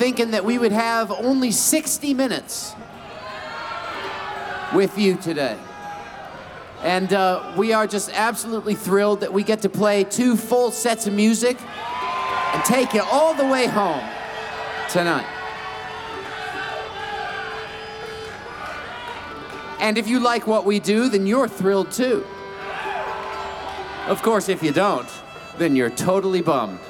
thinking that we would have only 60 minutes with you today. And we are just absolutely thrilled that we get to play 2 full sets of music and take you all the way home tonight. And if you like what we do, then you're thrilled too. Of course, if you don't, then you're totally bummed.